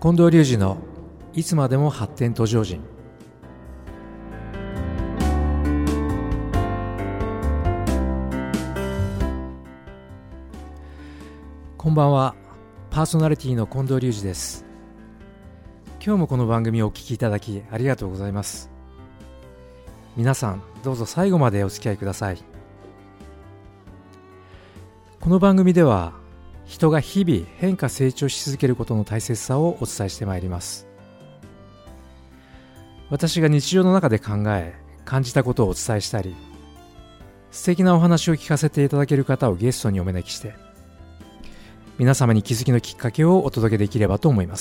近藤隆二のいつまでも発展途上人。こんばんは。パーソナリティの近藤隆二です。今日もこの番組をお聞きいただきありがとうございます。皆さんどうぞ最後までお付き合いください。この番組では人が日々変化成長し続けることの大切さをお伝えしてまいります。私が日常の中で考え感じたことをお伝えしたり、素敵なお話を聞かせていただける方をゲストにお招きして皆様に気づきのきっかけをお届けできればと思います。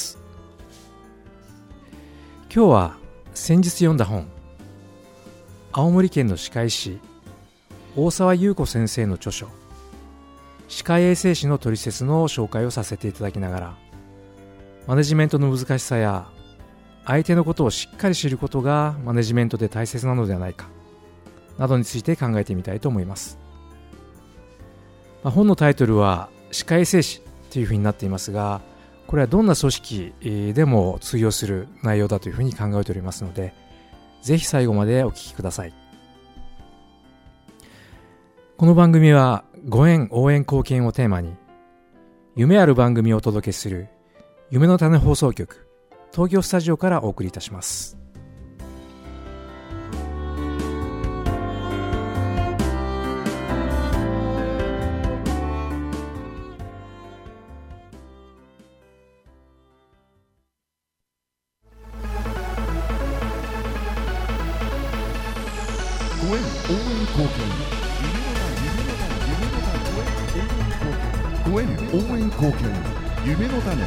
今日は先日読んだ本、青森県の歯科医師大沢優子先生の著書、歯科衛生士のトリセツの紹介をさせていただきながら、マネジメントの難しさや相手のことをしっかり知ることがマネジメントで大切なのではないかなどについて考えてみたいと思います。本のタイトルは歯科衛生士というふうになっていますが、これはどんな組織でも通用する内容だというふうに考えておりますので、ぜひ最後までお聞きください。この番組はご縁応援貢献をテーマに夢ある番組をお届けする夢の種放送局東京スタジオからお送りいたします。 ご縁応援貢献、ご縁応援貢献、夢の種。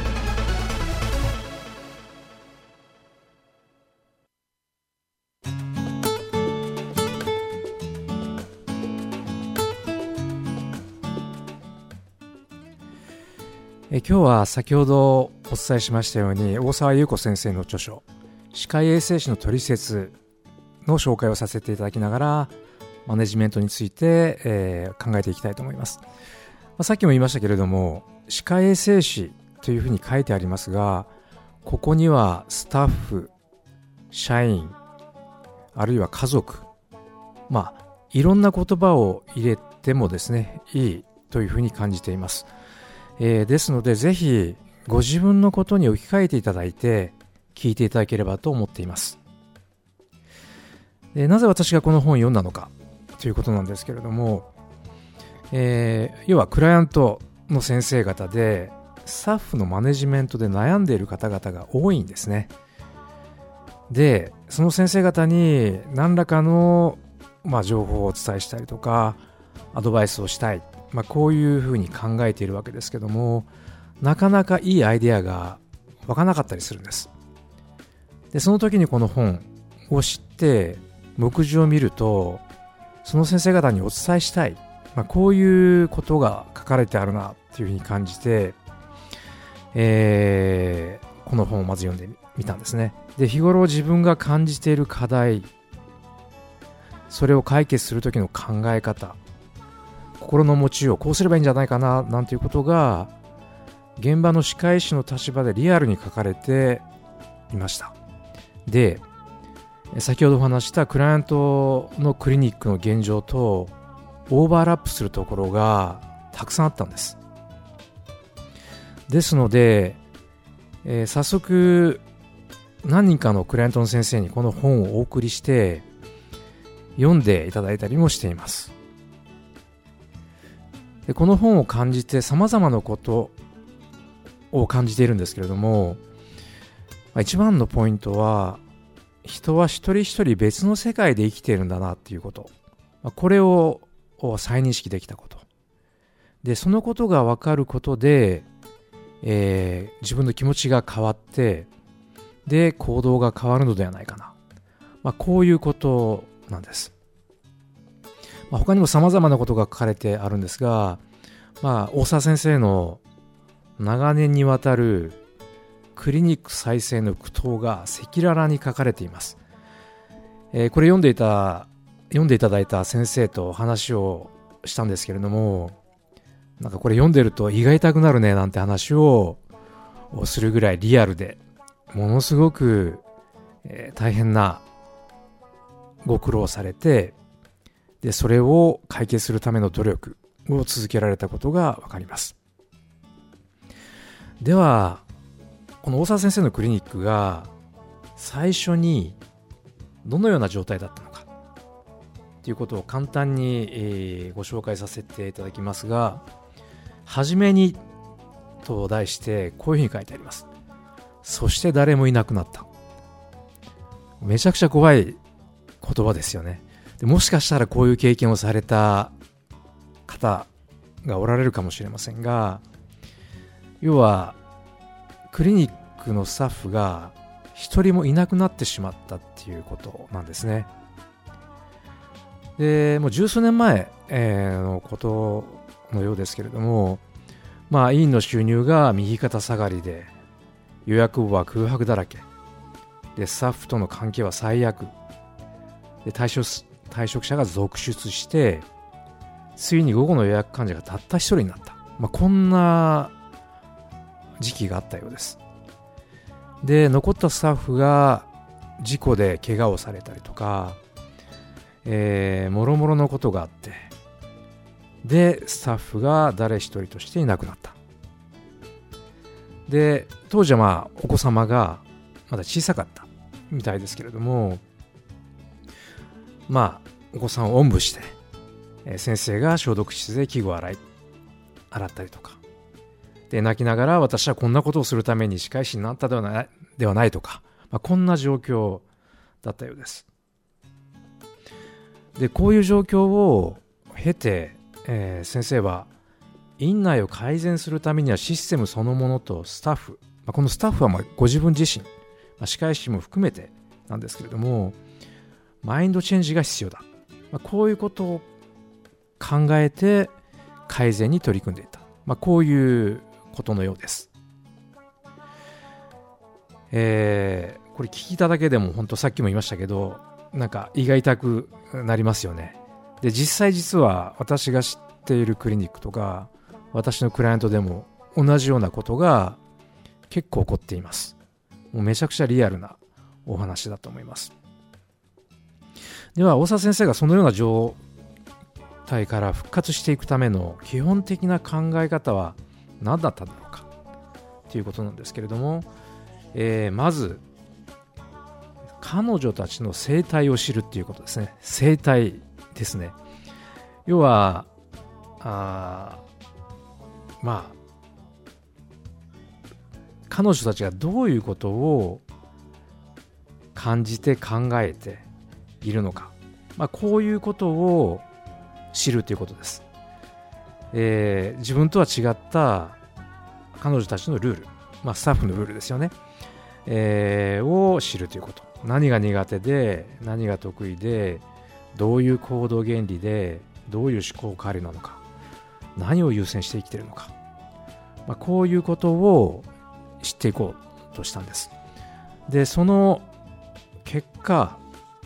今日は先ほどお伝えしましたように、大沢優子先生の著書歯科衛生士のトリセツの紹介をさせていただきながら、マネジメントについて、考えていきたいと思います。さっきも言いましたけれども、歯科衛生士というふうに書いてありますが、ここにはスタッフ、社員、あるいは家族、いろんな言葉を入れてもですね、いいというふうに感じています。ですので、ぜひご自分のことに置き換えていただいて聞いていただければと思っています。なぜ私がこの本を読んだのかということなんですけれども、要はクライアントの先生方でスタッフのマネジメントで悩んでいる方々が多いんですね。で、その先生方に何らかの、情報をお伝えしたりとかアドバイスをしたい、こういうふうに考えているわけですけども、なかなかいいアイデアが湧かなかったりするんです。で、その時にこの本を知って目次を見ると、その先生方にお伝えしたい、こういうことが書かれてあるなというふうに感じて、この本をまず読んでみたんですね。で、日頃自分が感じている課題、それを解決する時の考え方、心の持ちよう、こうすればいいんじゃないかななんていうことが現場の歯科医師の立場でリアルに書かれていました。で、先ほどお話したクライアントのクリニックの現状とオーバーラップするところがたくさんあったんです。ですので、早速何人かのクライアントの先生にこの本をお送りして読んでいただいたりもしています。で、この本を感じて様々なことを感じているんですけれども、一番のポイントは、人は一人一人別の世界で生きているんだなっていうこと、これを再認識できたことで、そのことが分かることで、自分の気持ちが変わって、で行動が変わるのではないかな、こういうことなんです。他にも様々なことが書かれてあるんですが、大沢先生の長年にわたるクリニック再生の苦闘が赤裸々に書かれています。これ読んでいただいた先生と話をしたんですけれども、これ読んでると胃が痛くなるねなんて話をするぐらいリアルで、 ものすごく、大変なご苦労をされて、でそれを解決するための努力を続けられたことがわかります。ではこの大沢先生のクリニックが最初にどのような状態だったのかということを簡単に、ご紹介させていただきますが、はじめにと題してこういうふうに書いてあります。そして誰もいなくなった。めちゃくちゃ怖い言葉ですよね。でもしかしたらこういう経験をされた方がおられるかもしれませんが、要はクリニックのスタッフが一人もいなくなってしまったっていうことなんですね。でもう十数年前、のことのようですけれども、医院の収入が右肩下がりで、予約簿は空白だらけで、スタッフとの関係は最悪で、退職者が続出して、ついに午後の予約患者がたった一人になった、こんな時期があったようです。で残ったスタッフが事故で怪我をされたりとか、もろもろのことがあって、でスタッフが誰一人としていなくなった。で当時はお子様がまだ小さかったみたいですけれども、お子さんをおんぶして、先生が消毒室で器具を洗ったりとかで、泣きながら私はこんなことをするために歯科医師になったではないとか、こんな状況だったようです。でこういう状況を経て、先生は院内を改善するためにはシステムそのものとスタッフ、このスタッフはご自分自身、歯科医師も含めてなんですけれども、マインドチェンジが必要だ、こういうことを考えて改善に取り組んでいた、こういうことのようです。これ聞いただけでも本当さっきも言いましたけど、なんか胃が痛くなりますよね。で実は私が知っているクリニックとか私のクライアントでも同じようなことが結構起こっています。もうめちゃくちゃリアルなお話だと思います。では大沢先生がそのような状態から復活していくための基本的な考え方は何だったんだろうかということなんですけれども、まず彼女たちの生態を知るということですね。生態ですね。要は彼女たちがどういうことを感じて考えているのか、こういうことを知るということです。自分とは違った彼女たちのルール、スタッフのルールですよね、を知るということ。何が苦手で何が得意で、どういう行動原理でどういう思考回路なのか、何を優先して生きているのか、こういうことを知っていこうとしたんです。でその結果、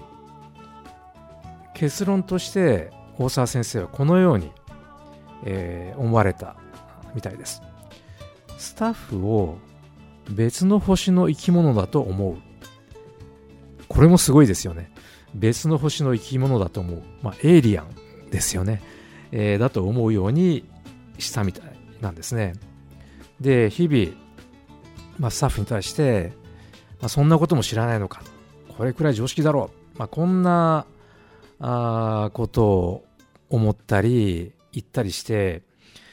結論として大沢先生はこのように、思われたみたいです。スタッフを別の星の生き物だと思う。これもすごいですよね。別の星の生き物だと思う、エイリアンですよね、だと思うようにしたみたいなんですね。で日々、スタッフに対して、そんなことも知らないのか、これくらい常識だろう、こんなことを思ったり言ったりして、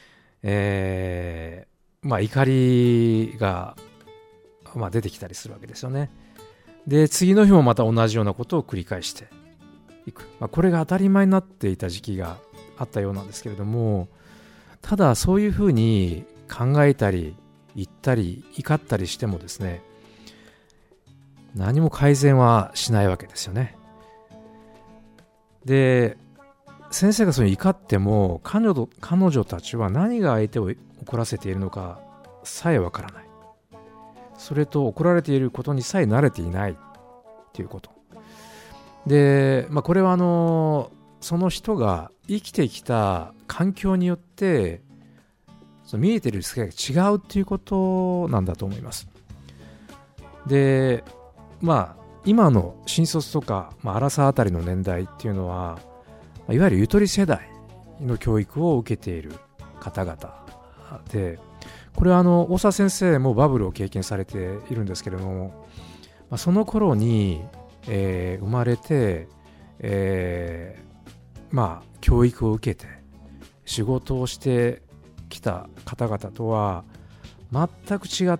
怒りが、出てきたりするわけですよね。で次の日もまた同じようなことを繰り返していく、これが当たり前になっていた時期があったようなんですけれども、ただそういうふうに考えたり言ったり怒ったりしてもですね、何も改善はしないわけですよね。で先生がそれに怒っても彼女たちは何が相手を怒らせているのかさえわからない。それと怒られていることにさえ慣れていないということで、これはその人が生きてきた環境によって見えている世界が違うということなんだと思います。 で、今の新卒とか、アラサーあたりの年代っていうのは、いわゆるゆとり世代の教育を受けている方々で、これは大沢先生もバブルを経験されているんですけれども、その頃に、生まれて、教育を受けて仕事をしてきた方々とは全く違った、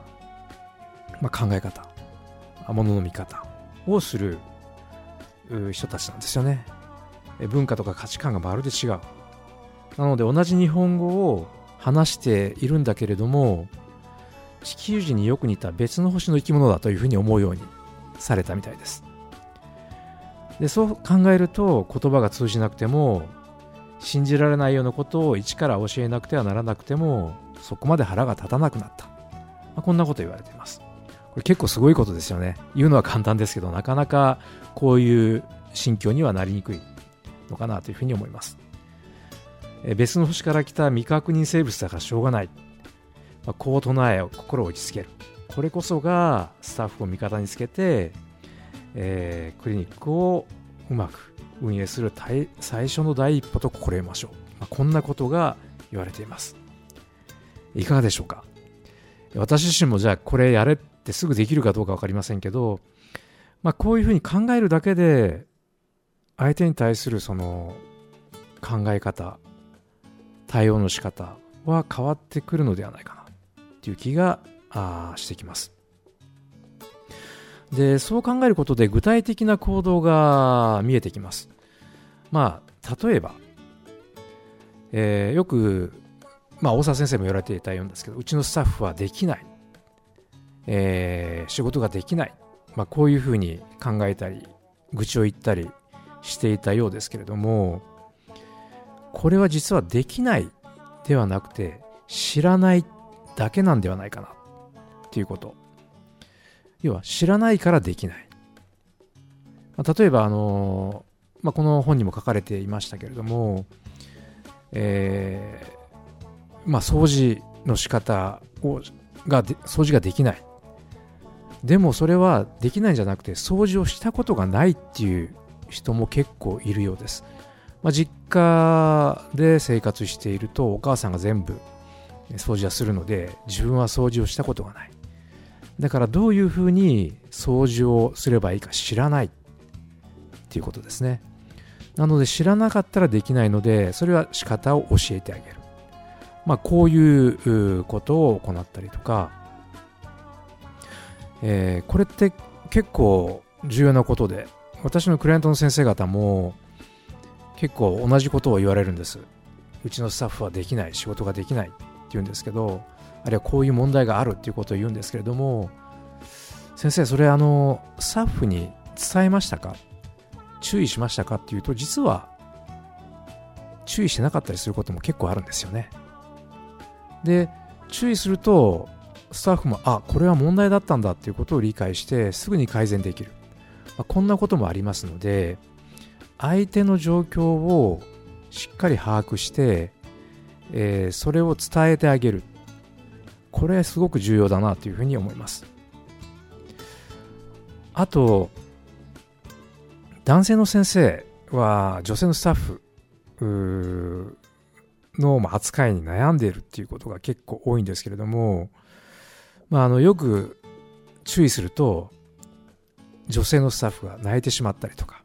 考え方、ものの見方をする人たちなんですよね。文化とか価値観がまるで違う。なので同じ日本語を話しているんだけれども、地球人によく似た別の星の生き物だというふうに思うようにされたみたいです。で、そう考えると言葉が通じなくても、信じられないようなことを一から教えなくてはならなくても、そこまで腹が立たなくなった、こんなこと言われています。これ結構すごいことですよね。言うのは簡単ですけど、なかなかこういう心境にはなりにくいのかなというふうに思います。別の星から来た未確認生物だからしょうがない、こう唱え心を落ち着ける。これこそがスタッフを味方につけて、クリニックをうまく運営する最初の第一歩と心得ましょう。こんなことが言われています。いかがでしょうか。私自身もじゃあこれやれってすぐできるかどうか分かりませんけど、こういうふうに考えるだけで相手に対するその考え方、対応の仕方は変わってくるのではないかなという気がしてきます。で、そう考えることで具体的な行動が見えてきます。例えば、よく、大沢先生も言われていたようなんですけど、うちのスタッフはできない、仕事ができない、こういうふうに考えたり愚痴を言ったりしていたようですけれども、これは実はできないではなくて知らないだけなんではないかなということ。要は知らないからできない。例えばこの本にも書かれていましたけれども、掃除の仕方掃除ができない。でもそれはできないんじゃなくて、掃除をしたことがないっていう人も結構いるようです。実家で生活しているとお母さんが全部掃除はするので、自分は掃除をしたことがない。だからどういうふうに掃除をすればいいか知らないっていうことですね。なので知らなかったらできないので、それは仕方を教えてあげる。こういうことを行ったりとか、これって結構重要なことで、私のクライアントの先生方も結構同じことを言われるんです。うちのスタッフはできない、仕事ができないって言うんですけど、あるいはこういう問題があるっていうことを言うんですけれども、先生それスタッフに伝えましたか、注意しましたかっていうと、実は注意してなかったりすることも結構あるんですよね。で、注意するとスタッフもこれは問題だったんだっていうことを理解してすぐに改善できる、こんなこともありますので、相手の状況をしっかり把握して、それを伝えてあげる。これすごく重要だなというふうに思います。あと、男性の先生は女性のスタッフの扱いに悩んでいるっていうことが結構多いんですけれども、よく注意すると女性のスタッフが泣いてしまったりとか、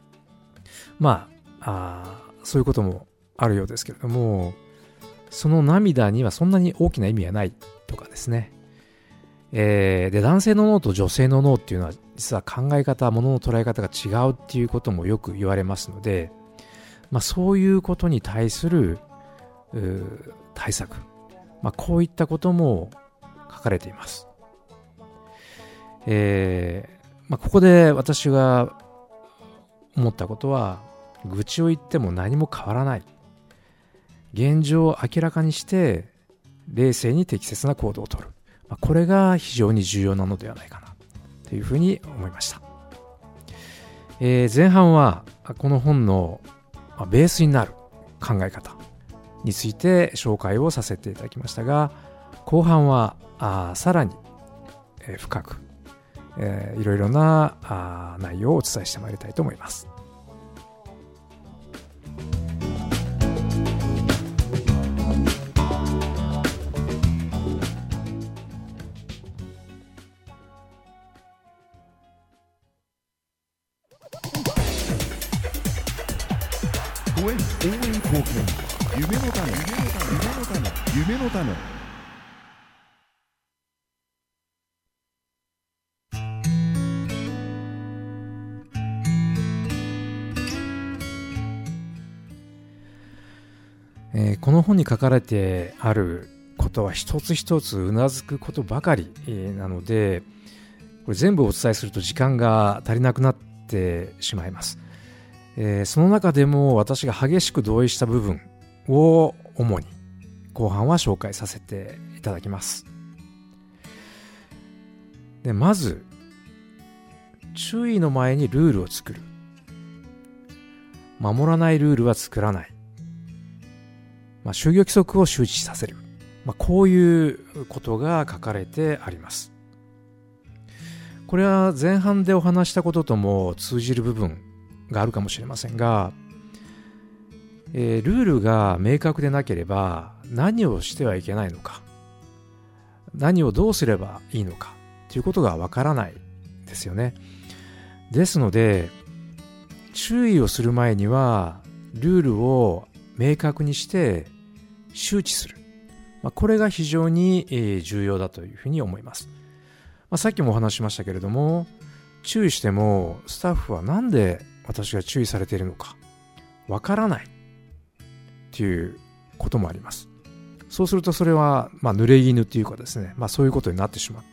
そういうこともあるようですけれども、その涙にはそんなに大きな意味はないとかですね。で、男性の脳と女性の脳っていうのは実は考え方、物の捉え方が違うっていうこともよく言われますので、そういうことに対する対策、こういったことも書かれています。ここで私が思ったことは、愚痴を言っても何も変わらない。現状を明らかにして冷静に適切な行動をとる。これが非常に重要なのではないかなというふうに思いました。前半はこの本のベースになる考え方について紹介をさせていただきましたが、後半はさらに深くいろいろな内容をお伝えしてまいりたいと思います。 応援貢献、夢の種、夢の種。 この本に書かれてあることは一つ一つうなずくことばかりなので、これ全部お伝えすると時間が足りなくなってしまいます。その中でも私が激しく同意した部分を主に後半は紹介させていただきます。でまず、注意の前にルールを作る。守らないルールは作らない。就業規則を周知させる。こういうことが書かれてあります。これは前半でお話したこととも通じる部分があるかもしれませんが、ルールが明確でなければ何をしてはいけないのか、何をどうすればいいのかということがわからないですよね。ですので、注意をする前にはルールを明確にして周知する。これが非常に重要だというふうに思います。さっきもお話ししましたけれども、注意してもスタッフはなんで私が注意されているのかわからないということもあります。そうするとそれは濡れ衣というかですね、そういうことになってしまって、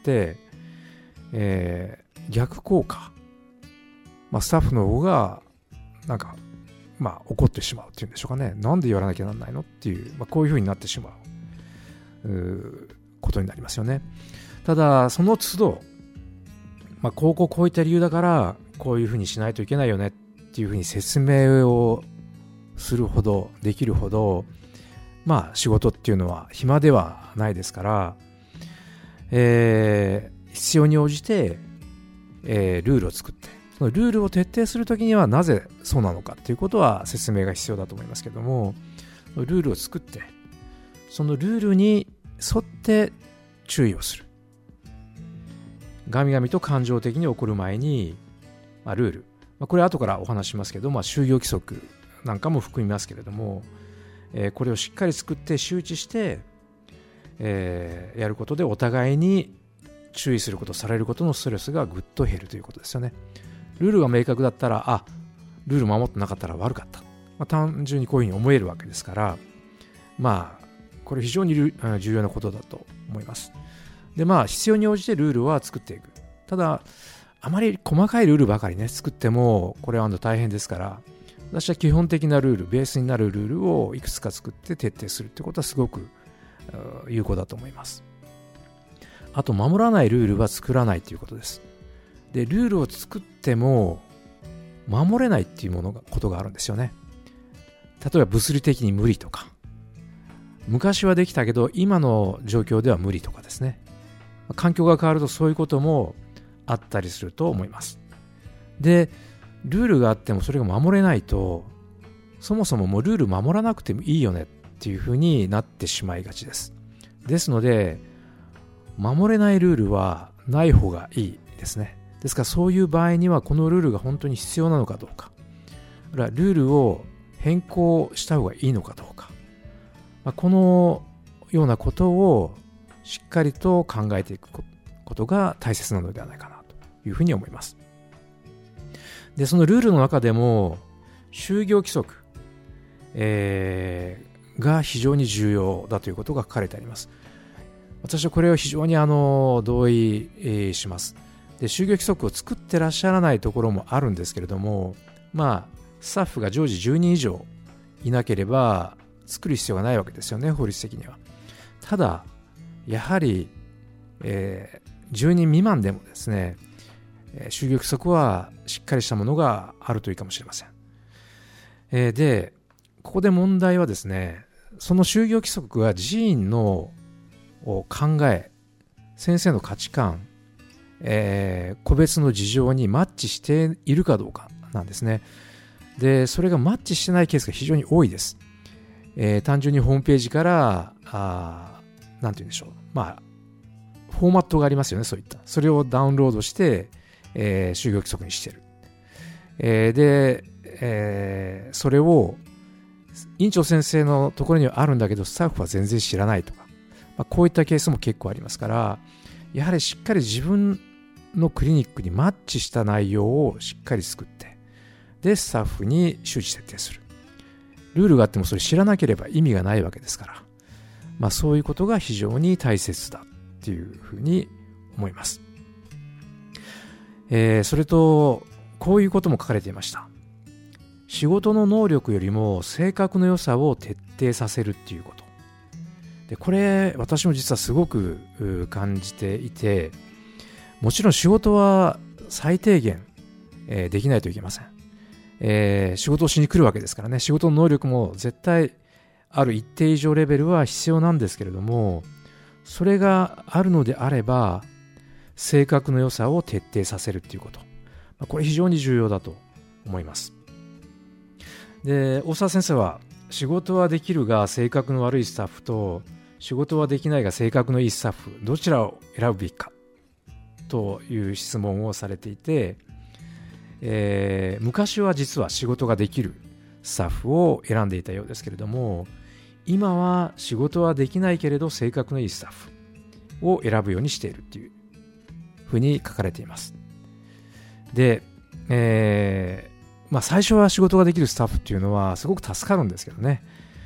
逆効果、スタッフの方が怒ってしまうっていうんでしょうかね。なんでやらなきゃなんないのっていう、こういうふうになってしまうことになりますよね。ただその都度、こういった理由だからこういうふうにしないといけないよねっていうふうに説明をするほどできるほど、仕事っていうのは暇ではないですから、必要に応じて、ルールを作って、そのルールを徹底するときにはなぜそうなのかということは説明が必要だと思いますけども、ルールを作ってそのルールに沿って注意をする。ガミガミと感情的に起こる前に、ルール、これ後からお話しますけど、就業規則なんかも含みますけれども、これをしっかり作って周知して、やることでお互いに注意すること、されることのストレスがぐっと減るということですよね。ルールが明確だったら、ルール守ってなかったら悪かった、単純にこういうふうに思えるわけですから、これ非常に重要なことだと思います。で、必要に応じてルールは作っていく。ただあまり細かいルールばかりね作ってもこれは大変ですから、私は基本的なルール、ベースになるルールをいくつか作って徹底するってことはすごく有効だと思います。あと、守らないルールは作らないということです。で、ルールを作っても守れないっていうことがあるんですよね。例えば物理的に無理とか、昔はできたけど今の状況では無理とかですね。環境が変わるとそういうこともあったりすると思います。で、ルールがあってもそれが守れないと、そもそももうルール守らなくてもいいよねっていうふうになってしまいがちです。ですので、守れないルールはない方がいいですね。ですからそういう場合にはこのルールが本当に必要なのかどうか、ルールを変更した方がいいのかどうか、このようなことをしっかりと考えていくことが大切なのではないかなというふうに思います。で、そのルールの中でも就業規則、が非常に重要だということが書かれてあります。私はこれを非常に同意します。で、就業規則を作ってらっしゃらないところもあるんですけれども、スタッフが常時10人以上いなければ作る必要がないわけですよね、法律的には。ただやはり、10人未満でもですね、就業規則はしっかりしたものがあるといいかもしれません。で、ここで問題はですね、その就業規則が寺院の考え、先生の価値観、 個別の事情にマッチしているかどうかなんですね。で、それがマッチしてないケースが非常に多いです。単純にホームページからなんて言うんでしょう、フォーマットがありますよね。そういったそれをダウンロードして、就業規則にしている。で、それを院長先生のところにはあるんだけどスタッフは全然知らないとか、こういったケースも結構ありますから、やはりしっかり自分のクリニックにマッチした内容をしっかり作って、でスタッフに周知徹底する。ルールがあってもそれ知らなければ意味がないわけですから、そういうことが非常に大切だっていうふうに思います。それとこういうことも書かれていました。仕事の能力よりも性格の良さを徹底させるっていうこと。で、これ私も実はすごく感じていて、もちろん仕事は最低限、できないといけません。仕事をしに来るわけですからね。仕事の能力も絶対ある一定以上レベルは必要なんですけれども、それがあるのであれば性格の良さを徹底させるっていうこと、これ非常に重要だと思います。で、大沢先生は仕事はできるが性格の悪いスタッフと仕事はできないが性格のいいスタッフ、どちらを選ぶべきかという質問をされていて、昔は実は仕事ができるスタッフを選んでいたようですけれども、今は仕事はできないけれど性格のいいスタッフを選ぶようにしているというふうに書かれています。で、最初は仕事ができるスタッフっていうのはすごく助かるんですけどね。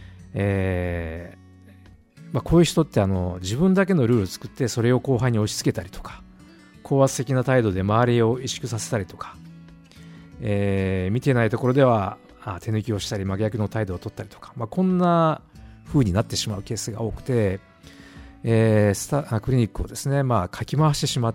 こういう人って自分だけのルールを作ってそれを後輩に押し付けたりとか、高圧的な態度で周りを萎縮させたりとか、見てないところでは手抜きをしたり真逆の態度を取ったりとか、こんな風になってしまうケースが多くて、クリニックをですね、かき回してしまって、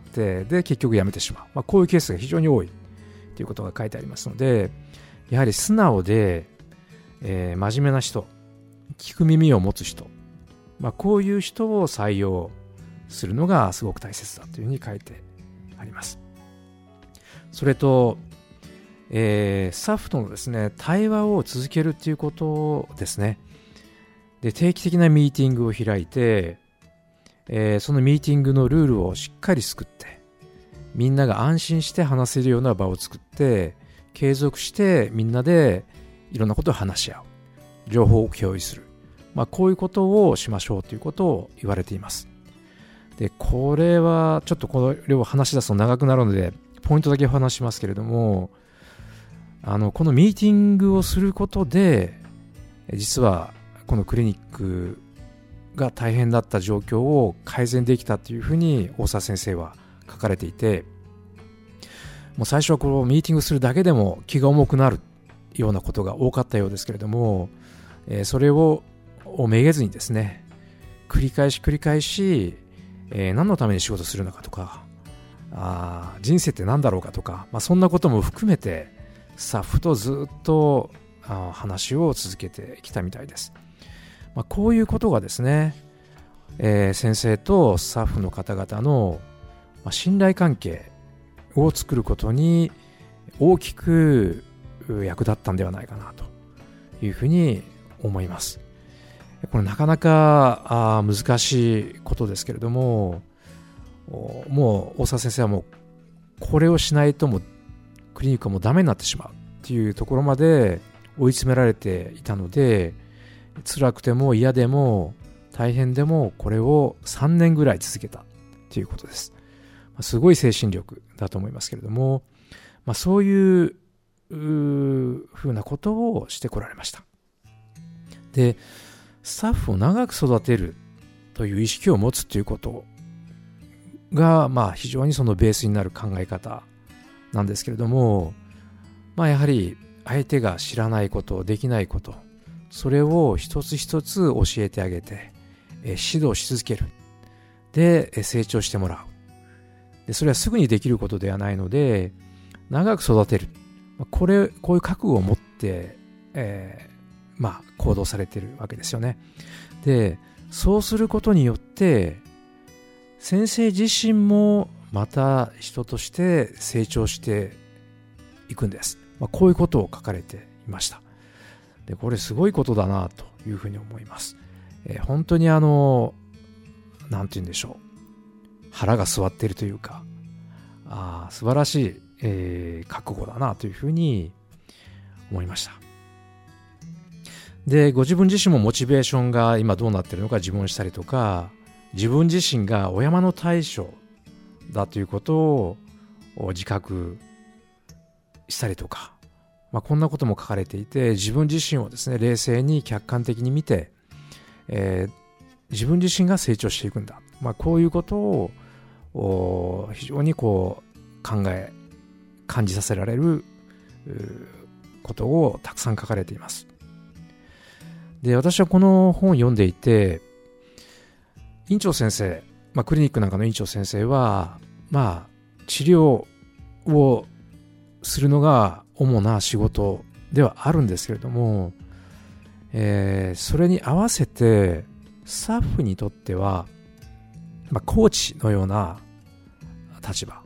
で結局辞めてしまう、こういうケースが非常に多いということが書いてありますので、やはり素直で、真面目な人、聞く耳を持つ人、こういう人を採用するのがすごく大切だというふうに書いてあります。それと、スタッフとのですね、対話を続けるということですね。で、定期的なミーティングを開いて、そのミーティングのルールをしっかり作って、みんなが安心して話せるような場を作って、継続してみんなでいろんなことを話し合う、情報を共有する、こういうことをしましょうということを言われています。で、これはちょっとこれを話し出すと長くなるのでポイントだけお話しますけれども、このミーティングをすることで実はこのクリニックが大変だった状況を改善できたというふうに大沢先生は書かれていて、もう最初はこのミーティングするだけでも気が重くなるようなことが多かったようですけれども、それをめげずにですね、繰り返し、何のために仕事するのかとか、人生って何だろうかとか、そんなことも含めてスタッフとずっと話を続けてきたみたいです。こういうことがですね、先生とスタッフの方々の信頼関係を作ることに大きく役立ったんではないかなというふうに思います。これなかなか難しいことですけれども、もう大沢先生はもうこれをしないともうクリニックはもうダメになってしまうっていうところまで追い詰められていたので、辛くても嫌でも大変でもこれを3年ぐらい続けたということです。すごい精神力だと思いますけれども、そういうふうなことをしてこられました。で、スタッフを長く育てるという意識を持つということが、非常にそのベースになる考え方なんですけれども、やはり相手が知らないこと、できないこと、それを一つ一つ教えてあげて、指導し続ける。で、成長してもらう。で、それはすぐにできることではないので、長く育てる。こういう覚悟を持って、行動されているわけですよね。で、そうすることによって、先生自身も、 また人として成長していくんです。こういうことを書かれていました。で、これすごいことだなというふうに思います。本当になんて言うんでしょう、腹が据わっているというか、素晴らしい、覚悟だなというふうに思いました。で、ご自分自身もモチベーションが今どうなっているのか自問したりとか、自分自身がお山の大将だということを自覚したりとか、こんなことも書かれていて、自分自身をですね、冷静に客観的に見て、自分自身が成長していくんだ、こういうことを非常に感じさせられることをたくさん書かれています。で、私はこの本を読んでいて、院長先生、クリニックなんかの院長先生は、治療をするのが主な仕事ではあるんですけれども、それに合わせてスタッフにとっては、コーチのような立場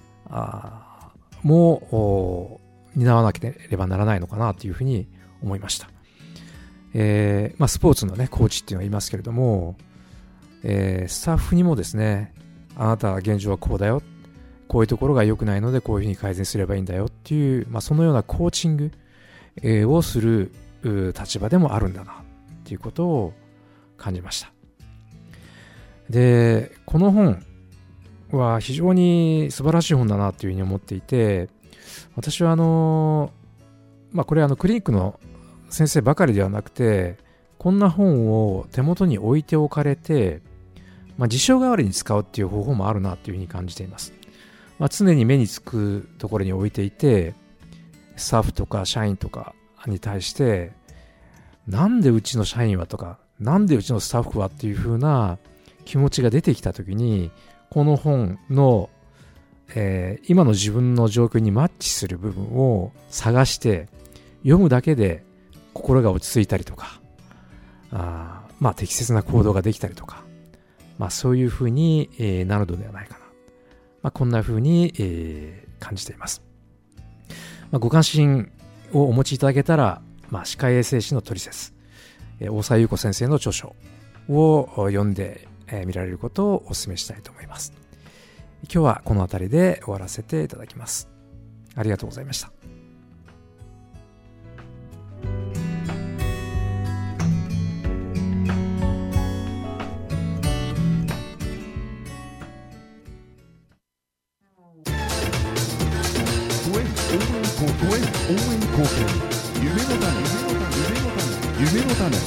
も担わなければならないのかなというふうに思いました。スポーツのね、コーチっていうのがいますけれども、スタッフにもですね、あなたは現状はこうだよ、こういうところが良くないのでこういうふうに改善すればいいんだよっていう、そのようなコーチング、をする立場でもあるんだなっていうことを感じました。で、この本は非常に素晴らしい本だなというふうに思っていて、私はこれクリニックの先生ばかりではなくて、こんな本を手元に置いておかれて、辞書代わりに使うっていう方法もあるなというふうに感じています。常に目につくところに置いていて、スタッフとか社員とかに対して、なんでうちの社員はとか、なんでうちのスタッフはっていう風な気持ちが出てきたときに、この本の、今の自分の状況にマッチする部分を探して読むだけで心が落ち着いたりとか、適切な行動ができたりとか、そういう風に、なるのではないかな。こんな風に、感じています。ご関心をお持ちいただけたら、歯科衛生士のトリセツ、大沢優子先生の著書を読んで見られることをお勧めしたいと思います。今日はこの辺りで終わらせていただきます。ありがとうございました。 応援貢献、夢の種、夢の種。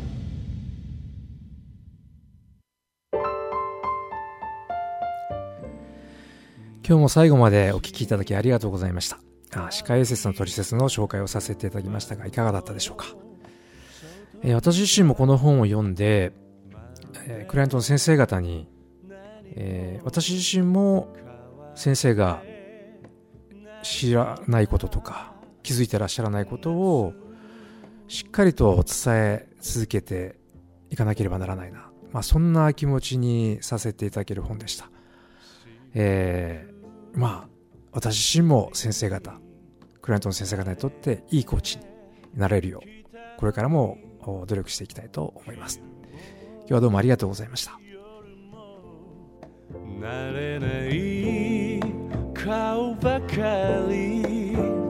今日も最後までお聞きいただきありがとうございました。歯科衛生のトリセツの紹介をさせていただきましたが、いかがだったでしょうか。私自身もこの本を読んで、クライアントの先生方に、私自身も先生が知らないこととか気づいてらっしゃらないことをしっかりと伝え続けていかなければならないな、そんな気持ちにさせていただける本でした。私自身も先生方、クライアントの先生方にとっていいコーチになれるよう、これからも努力していきたいと思います。今日はどうもありがとうございました。慣れない顔ばかり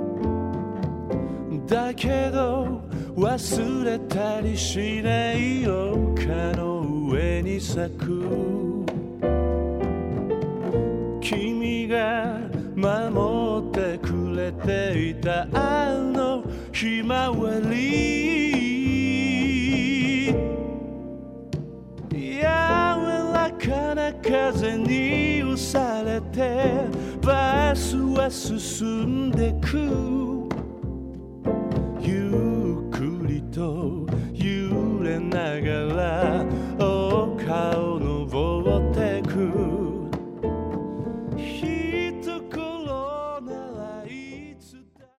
だけど忘れたりしないよ、丘の上に咲く君が守ってくれていたあのひまわり、柔らかな風に押されてバスは進んでく、